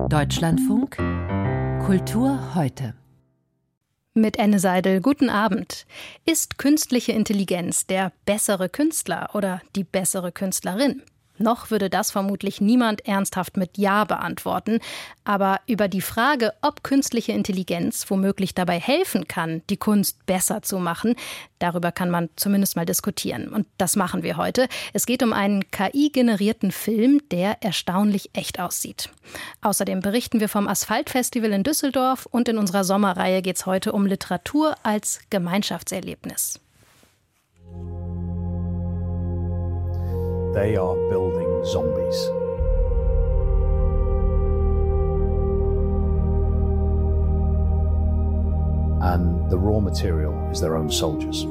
Deutschlandfunk Kultur heute. Mit Enne Seidel, guten Abend. Ist künstliche Intelligenz der bessere Künstler oder die bessere Künstlerin? Noch würde das vermutlich niemand ernsthaft mit Ja beantworten. Aber über die Frage, ob künstliche Intelligenz womöglich dabei helfen kann, die Kunst besser zu machen, darüber kann man zumindest mal diskutieren. Und das machen wir heute. Es geht um einen KI-generierten Film, der erstaunlich echt aussieht. Außerdem berichten wir vom Asphalt-Festival in Düsseldorf und in unserer Sommerreihe geht es heute um Literatur als Gemeinschaftserlebnis. They are building zombies. And the raw material is their own soldiers.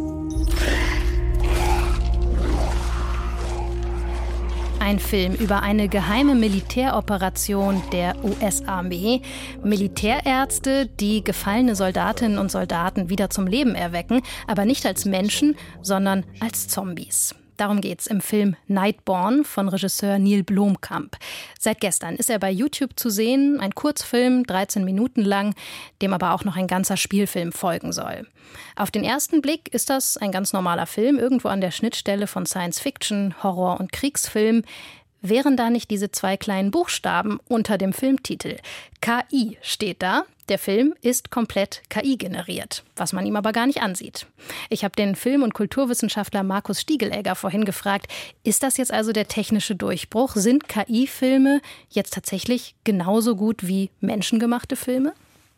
Ein Film über eine geheime Militäroperation der US-Armee. Militärärzte, die gefallene Soldatinnen und Soldaten wieder zum Leben erwecken, aber nicht als Menschen, sondern als Zombies. Darum geht's im Film Nightborn von Regisseur Neil Blomkamp. Seit gestern ist er bei YouTube zu sehen, ein Kurzfilm, 13 Minuten lang, dem aber auch noch ein ganzer Spielfilm folgen soll. Auf den ersten Blick ist das ein ganz normaler Film, irgendwo an der Schnittstelle von Science-Fiction, Horror- und Kriegsfilm. Wären da nicht diese zwei kleinen Buchstaben unter dem Filmtitel? KI steht da. Der Film ist komplett KI-generiert, was man ihm aber gar nicht ansieht. Ich habe den Film- und Kulturwissenschaftler Markus Stiegelegger vorhin gefragt, ist das jetzt also der technische Durchbruch? Sind KI-Filme jetzt tatsächlich genauso gut wie menschengemachte Filme?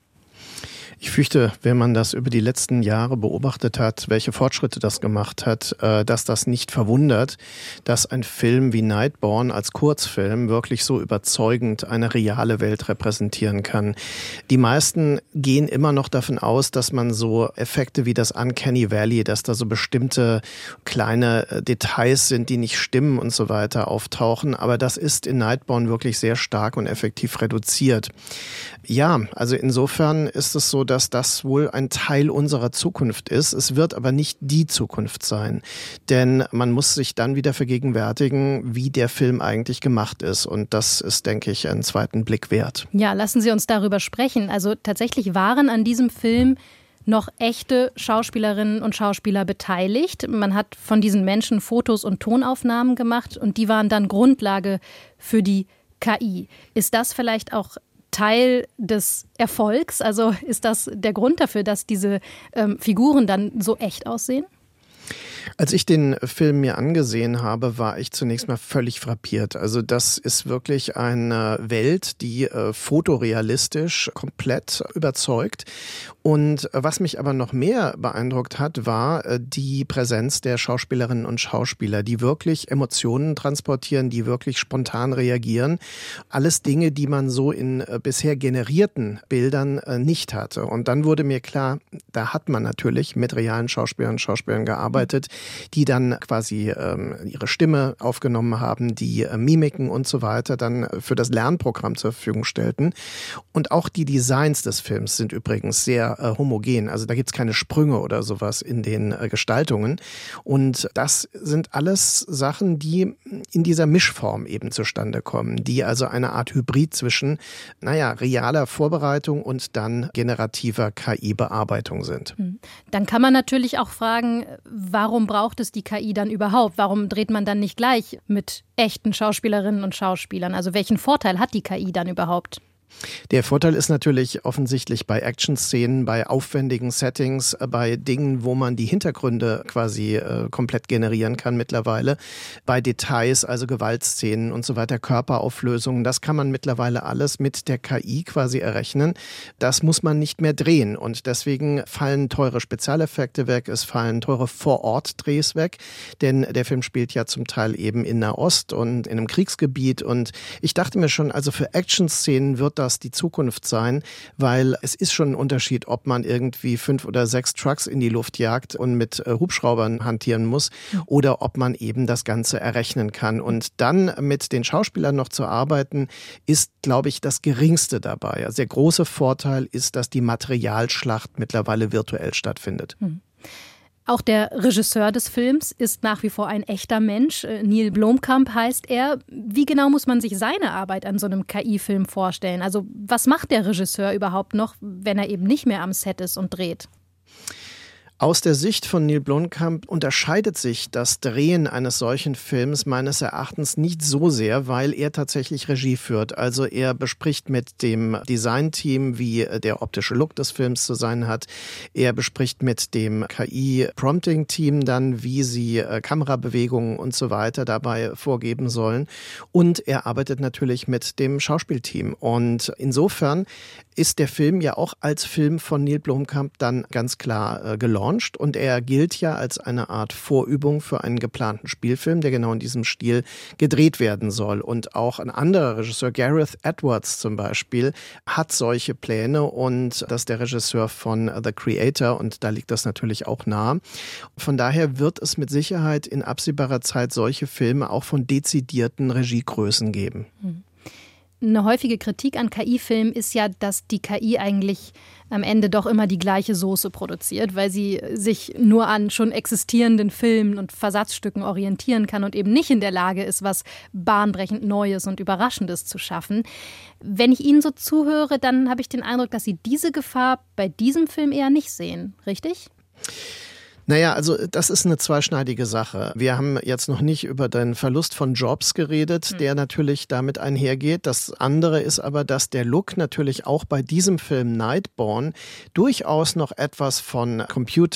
Ich fürchte, wenn man das über die letzten Jahre beobachtet hat, welche Fortschritte das gemacht hat, dass das nicht verwundert, dass ein Film wie Nightborn als Kurzfilm wirklich so überzeugend eine reale Welt repräsentieren kann. Die meisten gehen immer noch davon aus, dass man so Effekte wie das Uncanny Valley, dass da so bestimmte kleine Details sind, die nicht stimmen und so weiter auftauchen. Aber das ist in Nightborn wirklich sehr stark und effektiv reduziert. Ja, also insofern ist es so, dass das wohl ein Teil unserer Zukunft ist. Es wird aber nicht die Zukunft sein. Denn man muss sich dann wieder vergegenwärtigen, wie der Film eigentlich gemacht ist. Und das ist, denke ich, einen zweiten Blick wert. Ja, lassen Sie uns darüber sprechen. Also tatsächlich waren an diesem Film noch echte Schauspielerinnen und Schauspieler beteiligt. Man hat von diesen Menschen Fotos und Tonaufnahmen gemacht und die waren dann Grundlage für die KI. Ist das vielleicht auch Teil des Erfolgs? Also ist das der Grund dafür, dass diese Figuren dann so echt aussehen? Als ich den Film mir angesehen habe, war ich zunächst mal völlig frappiert. Also das ist wirklich eine Welt, die fotorealistisch komplett überzeugt. Und was mich aber noch mehr beeindruckt hat, war die Präsenz der Schauspielerinnen und Schauspieler, die wirklich Emotionen transportieren, die wirklich spontan reagieren. Alles Dinge, die man so in bisher generierten Bildern nicht hatte. Und dann wurde mir klar, da hat man natürlich mit realen Schauspielern und Schauspielern gearbeitet, die dann quasi ihre Stimme aufgenommen haben, die Mimiken und so weiter dann für das Lernprogramm zur Verfügung stellten. Und auch die Designs des Films sind übrigens sehr homogen. Also da gibt es keine Sprünge oder sowas in den Gestaltungen. Und das sind alles Sachen, die in dieser Mischform eben zustande kommen, die also eine Art Hybrid zwischen, realer Vorbereitung und dann generativer KI-Bearbeitung sind. Dann kann man natürlich auch fragen, warum braucht es die KI dann überhaupt? Warum dreht man dann nicht gleich mit echten Schauspielerinnen und Schauspielern? Also welchen Vorteil hat die KI dann überhaupt? Der Vorteil ist natürlich offensichtlich bei Action-Szenen, bei aufwendigen Settings, bei Dingen, wo man die Hintergründe quasi komplett generieren kann mittlerweile, bei Details, also Gewaltszenen und so weiter, Körperauflösungen, das kann man mittlerweile alles mit der KI quasi errechnen. Das muss man nicht mehr drehen und deswegen fallen teure Spezialeffekte weg, es fallen teure Vor-Ort-Drehs weg, denn der Film spielt ja zum Teil eben in Nahost und in einem Kriegsgebiet und ich dachte mir schon, also für Action-Szenen wird das die Zukunft sein, weil es ist schon ein Unterschied, ob man irgendwie 5 oder 6 Trucks in die Luft jagt und mit Hubschraubern hantieren muss oder ob man eben das Ganze errechnen kann. Und dann mit den Schauspielern noch zu arbeiten, ist, glaube ich, das Geringste dabei. Also der große Vorteil ist, dass die Materialschlacht mittlerweile virtuell stattfindet. Auch der Regisseur des Films ist nach wie vor ein echter Mensch. Neil Blomkamp heißt er. Wie genau muss man sich seine Arbeit an so einem KI-Film vorstellen? Also was macht der Regisseur überhaupt noch, wenn er eben nicht mehr am Set ist und dreht? Aus der Sicht von Neil Blomkamp unterscheidet sich das Drehen eines solchen Films meines Erachtens nicht so sehr, weil er tatsächlich Regie führt. Also er bespricht mit dem Designteam, wie der optische Look des Films zu sein hat. Er bespricht mit dem KI-Prompting-Team dann, wie sie Kamerabewegungen und so weiter dabei vorgeben sollen. Und er arbeitet natürlich mit dem Schauspielteam. Und insofern ist der Film ja auch als Film von Neil Blomkamp dann ganz klar gelauncht. Und er gilt ja als eine Art Vorübung für einen geplanten Spielfilm, der genau in diesem Stil gedreht werden soll. Und auch ein anderer Regisseur, Gareth Edwards zum Beispiel, hat solche Pläne und das ist der Regisseur von The Creator und da liegt das natürlich auch nah. Von daher wird es mit Sicherheit in absehbarer Zeit solche Filme auch von dezidierten Regiegrößen geben. Eine häufige Kritik an KI-Filmen ist ja, dass die KI eigentlich am Ende doch immer die gleiche Soße produziert, weil sie sich nur an schon existierenden Filmen und Versatzstücken orientieren kann und eben nicht in der Lage ist, was bahnbrechend Neues und Überraschendes zu schaffen. Wenn ich Ihnen so zuhöre, dann habe ich den Eindruck, dass Sie diese Gefahr bei diesem Film eher nicht sehen, richtig? Naja, also das ist eine zweischneidige Sache. Wir haben jetzt noch nicht über den Verlust von Jobs geredet, der natürlich damit einhergeht. Das andere ist aber, dass der Look natürlich auch bei diesem Film Nightborn durchaus noch etwas von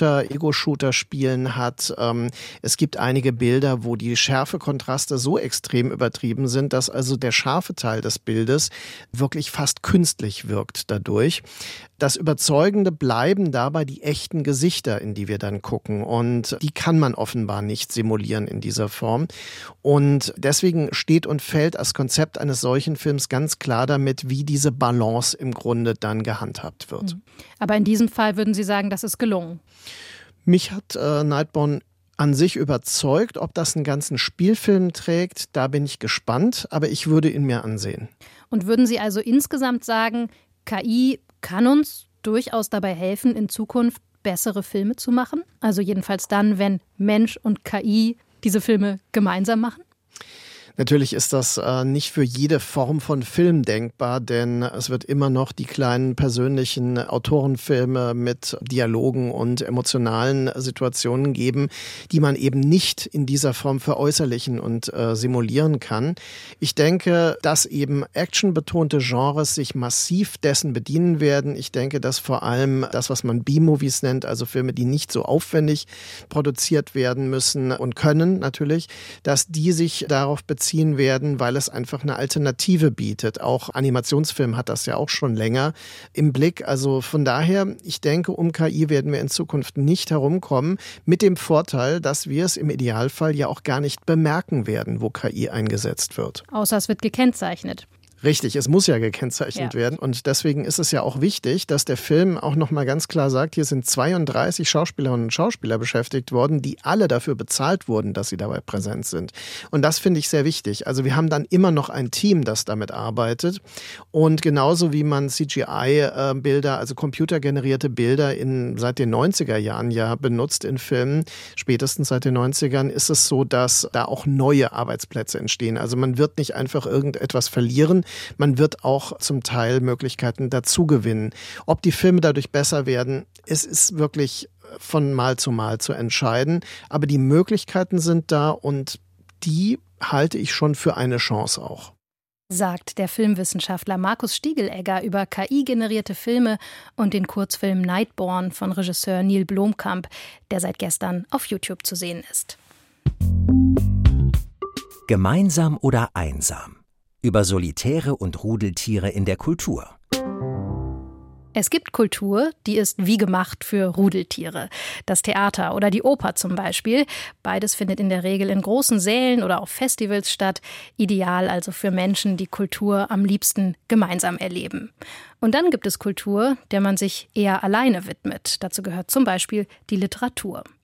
Computer-Ego-Shooter-Spielen hat. Es gibt einige Bilder, wo die Schärfekontraste so extrem übertrieben sind, dass also der scharfe Teil des Bildes wirklich fast künstlich wirkt dadurch. Das Überzeugende bleiben dabei die echten Gesichter, in die wir dann gucken. Und die kann man offenbar nicht simulieren in dieser Form. Und deswegen steht und fällt das Konzept eines solchen Films ganz klar damit, wie diese Balance im Grunde dann gehandhabt wird. Aber in diesem Fall würden Sie sagen, das ist gelungen? Mich hat Nightborn an sich überzeugt. Ob das einen ganzen Spielfilm trägt, da bin ich gespannt. Aber ich würde ihn mir ansehen. Und würden Sie also insgesamt sagen, KI kann uns durchaus dabei helfen, in Zukunft bessere Filme zu machen? Also jedenfalls dann, wenn Mensch und KI diese Filme gemeinsam machen? Natürlich ist das nicht für jede Form von Film denkbar, denn es wird immer noch die kleinen persönlichen Autorenfilme mit Dialogen und emotionalen Situationen geben, die man eben nicht in dieser Form veräußerlichen und simulieren kann. Ich denke, dass eben actionbetonte Genres sich massiv dessen bedienen werden. Ich denke, dass vor allem das, was man B-Movies nennt, also Filme, die nicht so aufwendig produziert werden müssen und können natürlich, dass die sich darauf beziehen werden, weil es einfach eine Alternative bietet. Auch Animationsfilm hat das ja auch schon länger im Blick. Also von daher, ich denke, um KI werden wir in Zukunft nicht herumkommen, mit dem Vorteil, dass wir es im Idealfall ja auch gar nicht bemerken werden, wo KI eingesetzt wird. Außer es wird gekennzeichnet. Richtig, es muss ja gekennzeichnet werden und deswegen ist es ja auch wichtig, dass der Film auch nochmal ganz klar sagt, hier sind 32 Schauspielerinnen und Schauspieler beschäftigt worden, die alle dafür bezahlt wurden, dass sie dabei präsent sind. Und das finde ich sehr wichtig. Also wir haben dann immer noch ein Team, das damit arbeitet und genauso wie man CGI-Bilder, also computergenerierte Bilder seit den 90er Jahren ja benutzt in Filmen, spätestens seit den 90ern, ist es so, dass da auch neue Arbeitsplätze entstehen. Also man wird nicht einfach irgendetwas verlieren, man wird auch zum Teil Möglichkeiten dazugewinnen. Ob die Filme dadurch besser werden, es ist wirklich von Mal zu entscheiden. Aber die Möglichkeiten sind da und die halte ich schon für eine Chance auch. Sagt der Filmwissenschaftler Markus Stiegelegger über KI-generierte Filme und den Kurzfilm Nightborn von Regisseur Neil Blomkamp, der seit gestern auf YouTube zu sehen ist. Gemeinsam oder einsam? Über Solitäre und Rudeltiere in der Kultur. Es gibt Kultur, die ist wie gemacht für Rudeltiere. Das Theater oder die Oper zum Beispiel. Beides findet in der Regel in großen Sälen oder auf Festivals statt. Ideal also für Menschen, die Kultur am liebsten gemeinsam erleben. Und dann gibt es Kultur, der man sich eher alleine widmet. Dazu gehört zum Beispiel die Literatur.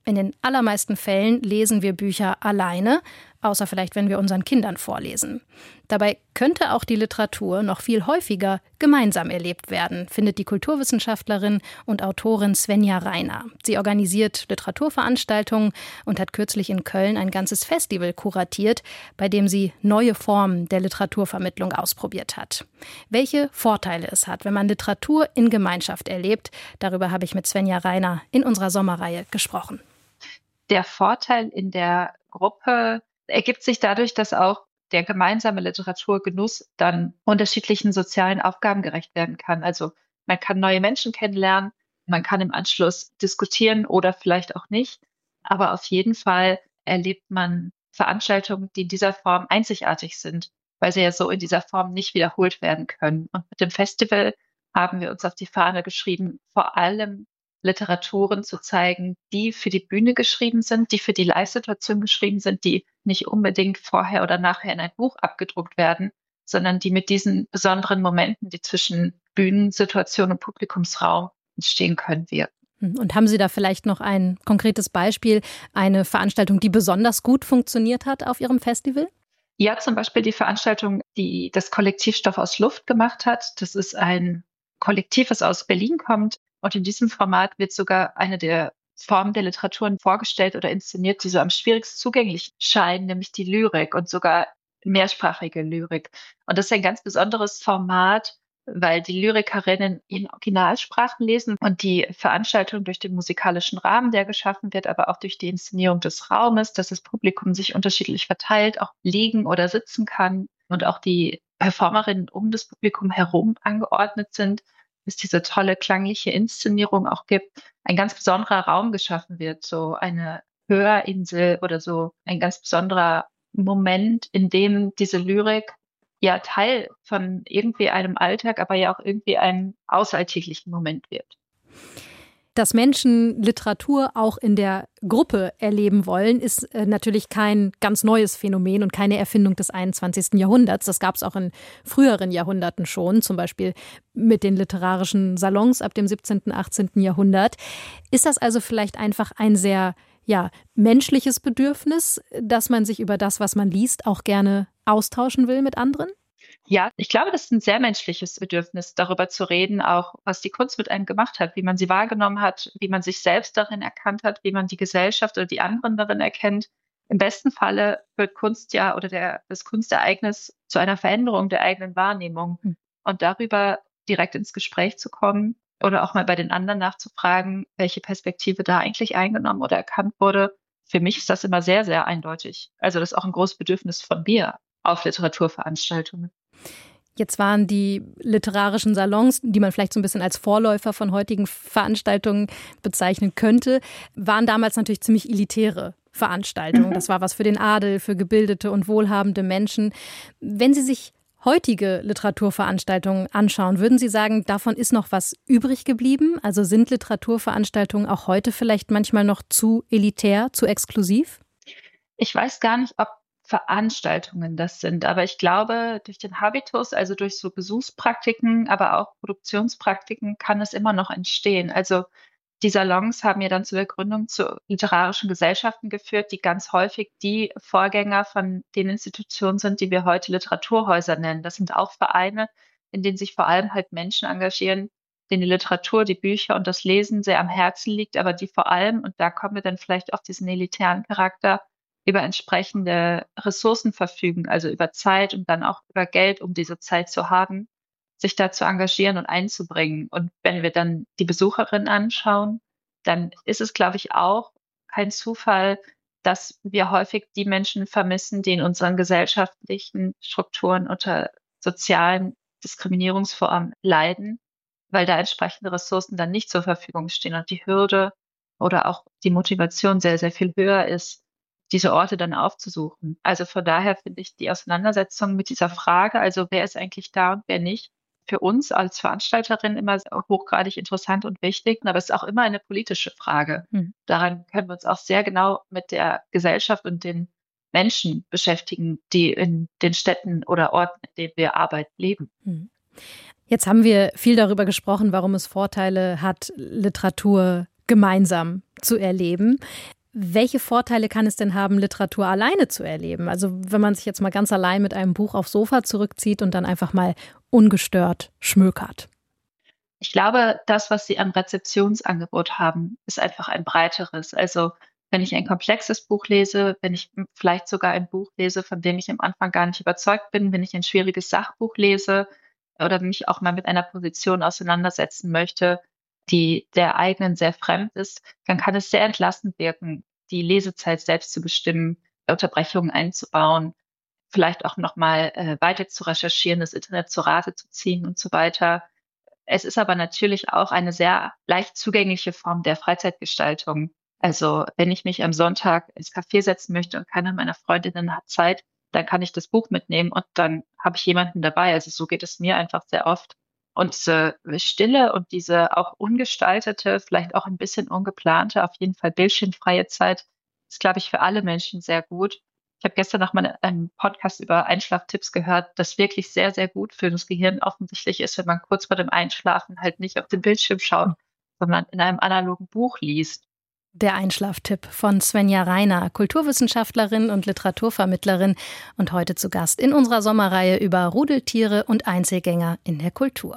In den allermeisten Fällen lesen wir Bücher alleine, außer vielleicht, wenn wir unseren Kindern vorlesen. Dabei könnte auch die Literatur noch viel häufiger gemeinsam erlebt werden, findet die Kulturwissenschaftlerin und Autorin Svenja Rainer. Sie organisiert Literaturveranstaltungen und hat kürzlich in Köln ein ganzes Festival kuratiert, bei dem sie neue Formen der Literaturvermittlung ausprobiert hat. Welche Vorteile es hat, wenn man Literatur in Gemeinschaft erlebt, darüber habe ich mit Svenja Rainer in unserer Sommerreihe gesprochen. Der Vorteil in der Gruppe ergibt sich dadurch, dass auch der gemeinsame Literaturgenuss dann unterschiedlichen sozialen Aufgaben gerecht werden kann. Also man kann neue Menschen kennenlernen, man kann im Anschluss diskutieren oder vielleicht auch nicht. Aber auf jeden Fall erlebt man Veranstaltungen, die in dieser Form einzigartig sind, weil sie ja so in dieser Form nicht wiederholt werden können. Und mit dem Festival haben wir uns auf die Fahne geschrieben, vor allem Literaturen zu zeigen, die für die Bühne geschrieben sind, die für die Live-Situation geschrieben sind, die nicht unbedingt vorher oder nachher in ein Buch abgedruckt werden, sondern die mit diesen besonderen Momenten, die zwischen Bühnensituation und Publikumsraum entstehen können, wirken. Und haben Sie da vielleicht noch ein konkretes Beispiel, eine Veranstaltung, die besonders gut funktioniert hat auf Ihrem Festival? Ja, zum Beispiel die Veranstaltung, die das Kollektiv Stoff aus Luft gemacht hat. Das ist ein Kollektiv, das aus Berlin kommt. Und in diesem Format wird sogar eine der Formen der Literaturen vorgestellt oder inszeniert, die so am schwierigst zugänglich scheinen, nämlich die Lyrik und sogar mehrsprachige Lyrik. Und das ist ein ganz besonderes Format, weil die Lyrikerinnen in Originalsprachen lesen und die Veranstaltung durch den musikalischen Rahmen, der geschaffen wird, aber auch durch die Inszenierung des Raumes, dass das Publikum sich unterschiedlich verteilt, auch liegen oder sitzen kann und auch die Performerinnen um das Publikum herum angeordnet sind, es diese tolle klangliche Inszenierung auch gibt, ein ganz besonderer Raum geschaffen wird, so eine Hörinsel oder so ein ganz besonderer Moment, in dem diese Lyrik ja Teil von irgendwie einem Alltag, aber ja auch irgendwie einem außeralltäglichen Moment wird. Dass Menschen Literatur auch in der Gruppe erleben wollen, ist natürlich kein ganz neues Phänomen und keine Erfindung des 21. Jahrhunderts. Das gab es auch in früheren Jahrhunderten schon, zum Beispiel mit den literarischen Salons ab dem 17., 18. Jahrhundert. Ist das also vielleicht einfach ein sehr menschliches Bedürfnis, dass man sich über das, was man liest, auch gerne austauschen will mit anderen? Ja, ich glaube, das ist ein sehr menschliches Bedürfnis, darüber zu reden, auch was die Kunst mit einem gemacht hat, wie man sie wahrgenommen hat, wie man sich selbst darin erkannt hat, wie man die Gesellschaft oder die anderen darin erkennt. Im besten Falle wird Kunst das Kunstereignis zu einer Veränderung der eigenen Wahrnehmung. Und darüber direkt ins Gespräch zu kommen oder auch mal bei den anderen nachzufragen, welche Perspektive da eigentlich eingenommen oder erkannt wurde. Für mich ist das immer sehr, sehr eindeutig. Also das ist auch ein großes Bedürfnis von mir auf Literaturveranstaltungen. Jetzt waren die literarischen Salons, die man vielleicht so ein bisschen als Vorläufer von heutigen Veranstaltungen bezeichnen könnte, waren damals natürlich ziemlich elitäre Veranstaltungen. Das war was für den Adel, für gebildete und wohlhabende Menschen. Wenn Sie sich heutige Literaturveranstaltungen anschauen, würden Sie sagen, davon ist noch was übrig geblieben? Also sind Literaturveranstaltungen auch heute vielleicht manchmal noch zu elitär, zu exklusiv? Ich weiß gar nicht, ob Veranstaltungen das sind, aber ich glaube, durch den Habitus, also durch so Besuchspraktiken, aber auch Produktionspraktiken, kann es immer noch entstehen. Also die Salons haben ja dann zu der Gründung zu literarischen Gesellschaften geführt, die ganz häufig die Vorgänger von den Institutionen sind, die wir heute Literaturhäuser nennen. Das sind auch Vereine, in denen sich vor allem halt Menschen engagieren, denen die Literatur, die Bücher und das Lesen sehr am Herzen liegt, aber die vor allem, und da kommen wir dann vielleicht auf diesen elitären Charakter, über entsprechende Ressourcen verfügen, also über Zeit und dann auch über Geld, um diese Zeit zu haben, sich da zu engagieren und einzubringen. Und wenn wir dann die Besucherinnen anschauen, dann ist es, glaube ich, auch kein Zufall, dass wir häufig die Menschen vermissen, die in unseren gesellschaftlichen Strukturen unter sozialen Diskriminierungsformen leiden, weil da entsprechende Ressourcen dann nicht zur Verfügung stehen und die Hürde oder auch die Motivation sehr, sehr viel höher ist, diese Orte dann aufzusuchen. Also von daher finde ich die Auseinandersetzung mit dieser Frage, also wer ist eigentlich da und wer nicht, für uns als Veranstalterin immer hochgradig interessant und wichtig, aber es ist auch immer eine politische Frage. Daran können wir uns auch sehr genau mit der Gesellschaft und den Menschen beschäftigen, die in den Städten oder Orten, in denen wir arbeiten, leben. Jetzt haben wir viel darüber gesprochen, warum es Vorteile hat, Literatur gemeinsam zu erleben. Welche Vorteile kann es denn haben, Literatur alleine zu erleben? Also wenn man sich jetzt mal ganz allein mit einem Buch aufs Sofa zurückzieht und dann einfach mal ungestört schmökert. Ich glaube, das, was sie am Rezeptionsangebot haben, ist einfach ein breiteres. Also wenn ich ein komplexes Buch lese, wenn ich vielleicht sogar ein Buch lese, von dem ich am Anfang gar nicht überzeugt bin, wenn ich ein schwieriges Sachbuch lese oder mich auch mal mit einer Position auseinandersetzen möchte, die der eigenen sehr fremd ist, dann kann es sehr entlastend wirken, die Lesezeit selbst zu bestimmen, Unterbrechungen einzubauen, vielleicht auch nochmal weiter zu recherchieren, das Internet zu Rate zu ziehen und so weiter. Es ist aber natürlich auch eine sehr leicht zugängliche Form der Freizeitgestaltung. Also wenn ich mich am Sonntag ins Café setzen möchte und keiner meiner Freundinnen hat Zeit, dann kann ich das Buch mitnehmen und dann habe ich jemanden dabei. Also so geht es mir einfach sehr oft. Und diese Stille und diese auch ungestaltete, vielleicht auch ein bisschen ungeplante, auf jeden Fall bildschirmfreie Zeit ist, glaube ich, für alle Menschen sehr gut. Ich habe gestern noch mal einen Podcast über Einschlaftipps gehört, das wirklich sehr, sehr gut für das Gehirn offensichtlich ist, wenn man kurz vor dem Einschlafen halt nicht auf den Bildschirm schaut, sondern in einem analogen Buch liest. Der Einschlaftipp von Svenja Reiner, Kulturwissenschaftlerin und Literaturvermittlerin und heute zu Gast in unserer Sommerreihe über Rudeltiere und Einzelgänger in der Kultur.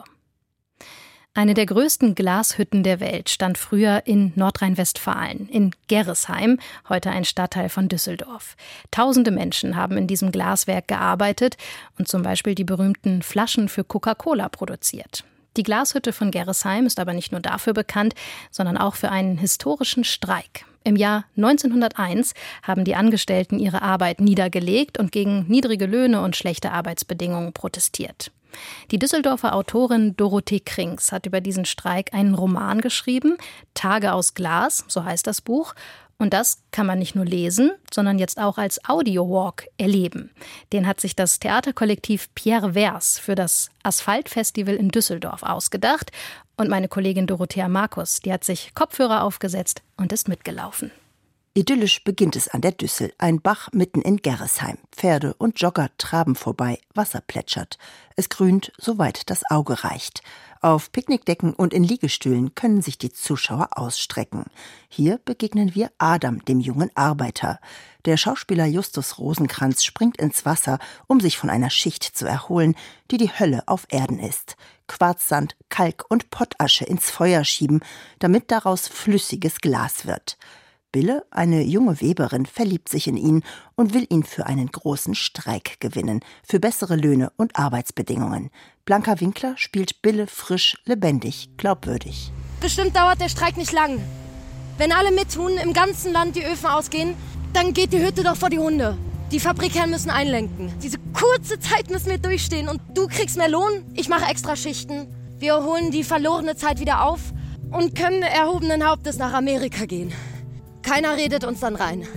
Eine der größten Glashütten der Welt stand früher in Nordrhein-Westfalen, in Gerresheim, heute ein Stadtteil von Düsseldorf. Tausende Menschen haben in diesem Glaswerk gearbeitet und zum Beispiel die berühmten Flaschen für Coca-Cola produziert. Die Glashütte von Gerresheim ist aber nicht nur dafür bekannt, sondern auch für einen historischen Streik. Im Jahr 1901 haben die Angestellten ihre Arbeit niedergelegt und gegen niedrige Löhne und schlechte Arbeitsbedingungen protestiert. Die Düsseldorfer Autorin Dorothee Krings hat über diesen Streik einen Roman geschrieben, Tage aus Glas, so heißt das Buch. Und das kann man nicht nur lesen, sondern jetzt auch als Audio-Walk erleben. Den hat sich das Theaterkollektiv Pierre Vers für das Asphaltfestival in Düsseldorf ausgedacht. Und meine Kollegin Dorothea Markus, die hat sich Kopfhörer aufgesetzt und ist mitgelaufen. Idyllisch beginnt es an der Düssel, ein Bach mitten in Gerresheim. Pferde und Jogger traben vorbei, Wasser plätschert. Es grünt, soweit das Auge reicht. Auf Picknickdecken und in Liegestühlen können sich die Zuschauer ausstrecken. Hier begegnen wir Adam, dem jungen Arbeiter. Der Schauspieler Justus Rosenkranz springt ins Wasser, um sich von einer Schicht zu erholen, die die Hölle auf Erden ist. Quarzsand, Kalk und Pottasche ins Feuer schieben, damit daraus flüssiges Glas wird. Bille, eine junge Weberin, verliebt sich in ihn und will ihn für einen großen Streik gewinnen, für bessere Löhne und Arbeitsbedingungen. Blanka Winkler spielt Bille frisch, lebendig, glaubwürdig. Bestimmt dauert der Streik nicht lang. Wenn alle mittun, im ganzen Land die Öfen ausgehen, dann geht die Hütte doch vor die Hunde. Die Fabrikherren müssen einlenken. Diese kurze Zeit müssen wir durchstehen und du kriegst mehr Lohn, ich mache extra Schichten. Wir holen die verlorene Zeit wieder auf und können erhobenen Hauptes nach Amerika gehen. Keiner redet uns dann rein.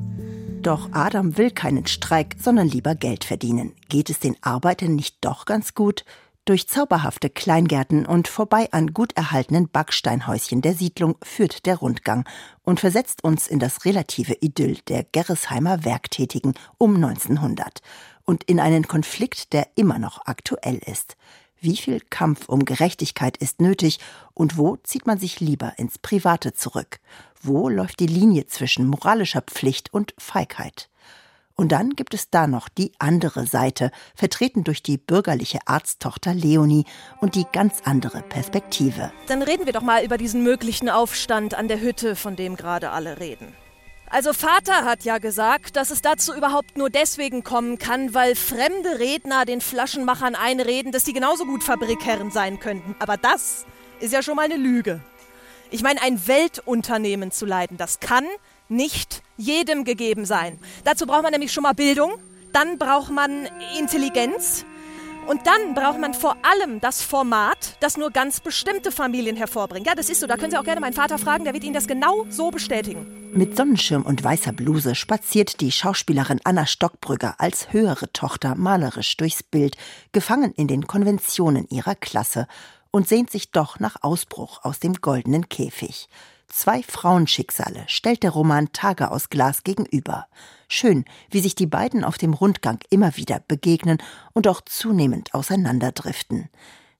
Doch Adam will keinen Streik, sondern lieber Geld verdienen. Geht es den Arbeitern nicht doch ganz gut? Durch zauberhafte Kleingärten und vorbei an gut erhaltenen Backsteinhäuschen der Siedlung führt der Rundgang und versetzt uns in das relative Idyll der Gerresheimer Werktätigen um 1900 und in einen Konflikt, der immer noch aktuell ist. Wie viel Kampf um Gerechtigkeit ist nötig und wo zieht man sich lieber ins Private zurück? Wo läuft die Linie zwischen moralischer Pflicht und Feigheit? Und dann gibt es da noch die andere Seite, vertreten durch die bürgerliche Arzttochter Leonie und die ganz andere Perspektive. Dann reden wir doch mal über diesen möglichen Aufstand an der Hütte, von dem gerade alle reden. Also Vater hat ja gesagt, dass es dazu überhaupt nur deswegen kommen kann, weil fremde Redner den Flaschenmachern einreden, dass die genauso gut Fabrikherren sein könnten. Aber das ist ja schon mal eine Lüge. Ich meine, ein Weltunternehmen zu leiten, das kann nicht jedem gegeben sein. Dazu braucht man nämlich schon mal Bildung, dann braucht man Intelligenz und dann braucht man vor allem das Format, das nur ganz bestimmte Familien hervorbringt. Ja, das ist so, da können Sie auch gerne meinen Vater fragen, der wird Ihnen das genau so bestätigen. Mit Sonnenschirm und weißer Bluse spaziert die Schauspielerin Anna Stockbrügger als höhere Tochter malerisch durchs Bild, gefangen in den Konventionen ihrer Klasse und sehnt sich doch nach Ausbruch aus dem goldenen Käfig. 2 Frauenschicksale stellt der Roman Tage aus Glas gegenüber. Schön, wie sich die beiden auf dem Rundgang immer wieder begegnen und auch zunehmend auseinanderdriften.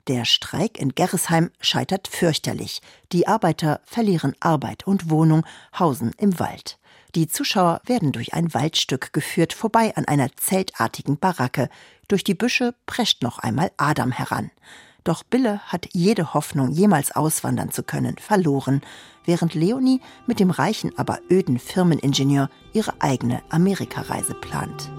Der Streik in Gerresheim scheitert fürchterlich. Die Arbeiter verlieren Arbeit und Wohnung, hausen im Wald. Die Zuschauer werden durch ein Waldstück geführt, vorbei an einer zeltartigen Baracke. Durch die Büsche prescht noch einmal Adam heran. Doch Bille hat jede Hoffnung, jemals auswandern zu können, verloren, während Leonie mit dem reichen, aber öden Firmeningenieur ihre eigene Amerikareise plant.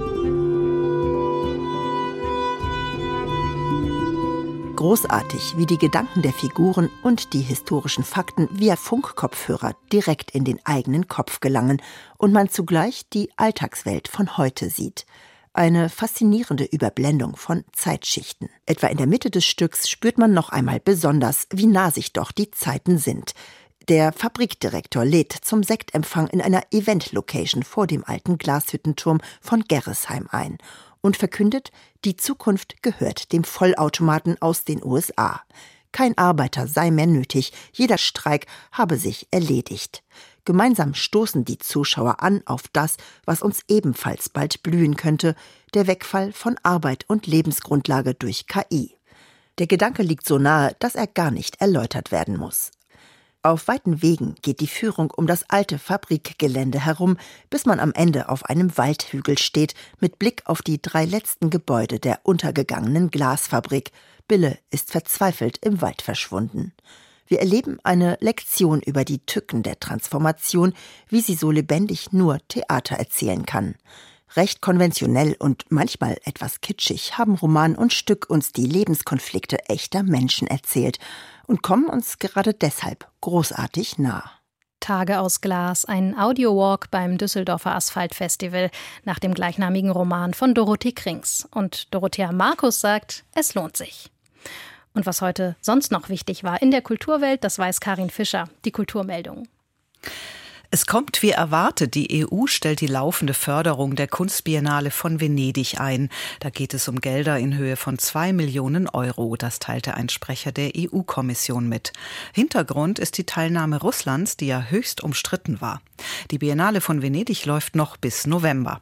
Großartig, wie die Gedanken der Figuren und die historischen Fakten via Funkkopfhörer direkt in den eigenen Kopf gelangen und man zugleich die Alltagswelt von heute sieht. Eine faszinierende Überblendung von Zeitschichten. Etwa in der Mitte des Stücks spürt man noch einmal besonders, wie nah sich doch die Zeiten sind. Der Fabrikdirektor lädt zum Sektempfang in einer Event-Location vor dem alten Glashüttenturm von Gerresheim ein und verkündet, die Zukunft gehört dem Vollautomaten aus den USA. Kein Arbeiter sei mehr nötig, jeder Streik habe sich erledigt. Gemeinsam stoßen die Zuschauer an auf das, was uns ebenfalls bald blühen könnte, der Wegfall von Arbeit und Lebensgrundlage durch KI. Der Gedanke liegt so nahe, dass er gar nicht erläutert werden muss. Auf weiten Wegen geht die Führung um das alte Fabrikgelände herum, bis man am Ende auf einem Waldhügel steht, mit Blick auf die 3 letzten Gebäude der untergegangenen Glasfabrik. Bille ist verzweifelt im Wald verschwunden. Wir erleben eine Lektion über die Tücken der Transformation, wie sie so lebendig nur Theater erzählen kann. Recht konventionell und manchmal etwas kitschig haben Roman und Stück uns die Lebenskonflikte echter Menschen erzählt und kommen uns gerade deshalb großartig nah. Tage aus Glas, ein Audiowalk beim Düsseldorfer Asphaltfestival nach dem gleichnamigen Roman von Dorothee Krings. Und Dorothea Markus sagt, es lohnt sich. Und was heute sonst noch wichtig war in der Kulturwelt, das weiß Karin Fischer, die Kulturmeldung. Es kommt wie erwartet. Die EU stellt die laufende Förderung der Kunstbiennale von Venedig ein. Da geht es um Gelder in Höhe von 2 Millionen Euro. Das teilte ein Sprecher der EU-Kommission mit. Hintergrund ist die Teilnahme Russlands, die ja höchst umstritten war. Die Biennale von Venedig läuft noch bis November.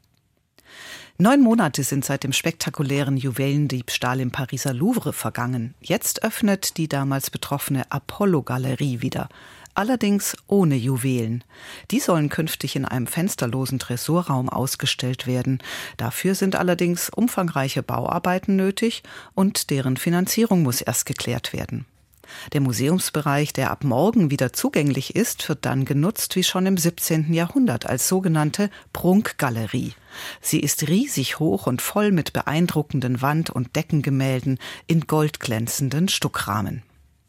9 Monate sind seit dem spektakulären Juwelendiebstahl im Pariser Louvre vergangen. Jetzt öffnet die damals betroffene Apollo-Galerie wieder. Allerdings ohne Juwelen. Die sollen künftig in einem fensterlosen Tresorraum ausgestellt werden. Dafür sind allerdings umfangreiche Bauarbeiten nötig und deren Finanzierung muss erst geklärt werden. Der Museumsbereich, der ab morgen wieder zugänglich ist, wird dann genutzt wie schon im 17. Jahrhundert als sogenannte Prunkgalerie. Sie ist riesig hoch und voll mit beeindruckenden Wand- und Deckengemälden in goldglänzenden Stuckrahmen.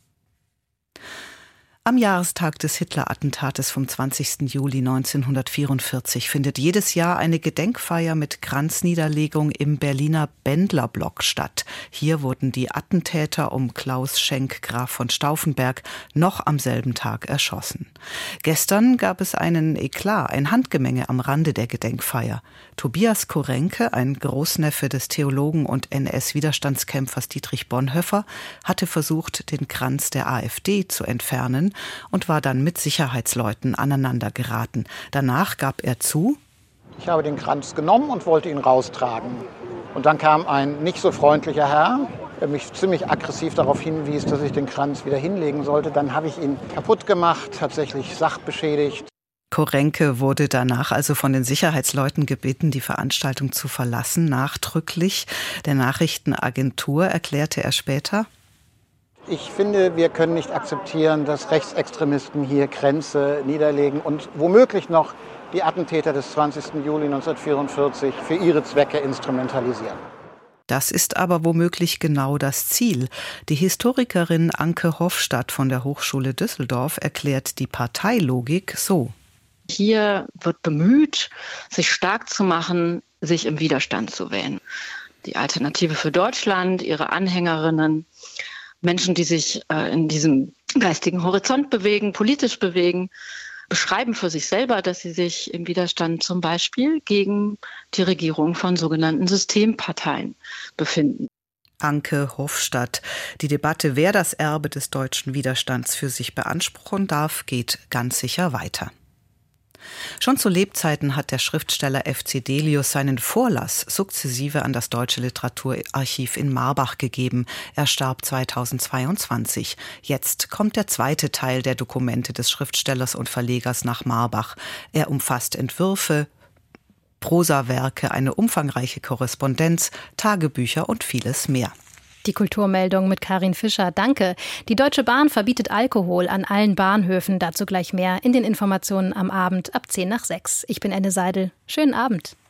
Am Jahrestag des Hitler-Attentates vom 20. Juli 1944 findet jedes Jahr eine Gedenkfeier mit Kranzniederlegung im Berliner Bendlerblock statt. Hier wurden die Attentäter um Klaus Schenk Graf von Stauffenberg noch am selben Tag erschossen. Gestern gab es einen Eklat, ein Handgemenge am Rande der Gedenkfeier. Tobias Korenke, ein Großneffe des Theologen und NS-Widerstandskämpfers Dietrich Bonhoeffer, hatte versucht, den Kranz der AfD zu entfernen und war dann mit Sicherheitsleuten aneinander geraten. Danach gab er zu: Ich habe den Kranz genommen und wollte ihn raustragen. Und dann kam ein nicht so freundlicher Herr, der mich ziemlich aggressiv darauf hinwies, dass ich den Kranz wieder hinlegen sollte. Dann habe ich ihn kaputt gemacht, tatsächlich sachbeschädigt. Korenke wurde danach also von den Sicherheitsleuten gebeten, die Veranstaltung zu verlassen, nachdrücklich. Der Nachrichtenagentur erklärte er später: Ich finde, wir können nicht akzeptieren, dass Rechtsextremisten hier Kränze niederlegen und womöglich noch die Attentäter des 20. Juli 1944 für ihre Zwecke instrumentalisieren. Das ist aber womöglich genau das Ziel. Die Historikerin Anke Hofstadt von der Hochschule Düsseldorf erklärt die Parteilogik so: Hier wird bemüht, sich stark zu machen, sich im Widerstand zu wählen. Die Alternative für Deutschland, ihre Anhängerinnen, Menschen, die sich in diesem geistigen Horizont bewegen, politisch bewegen, beschreiben für sich selber, dass sie sich im Widerstand zum Beispiel gegen die Regierung von sogenannten Systemparteien befinden. Anke Hofstadt. Die Debatte, wer das Erbe des deutschen Widerstands für sich beanspruchen darf, geht ganz sicher weiter. Schon zu Lebzeiten hat der Schriftsteller F.C. Delius seinen Vorlass sukzessive an das Deutsche Literaturarchiv in Marbach gegeben. Er starb 2022. Jetzt kommt der zweite Teil der Dokumente des Schriftstellers und Verlegers nach Marbach. Er umfasst Entwürfe, Prosawerke, eine umfangreiche Korrespondenz, Tagebücher und vieles mehr. Die Kulturmeldung mit Karin Fischer. Danke. Die Deutsche Bahn verbietet Alkohol an allen Bahnhöfen. Dazu gleich mehr in den Informationen am Abend ab 5:50. Ich bin Enne Seidel. Schönen Abend.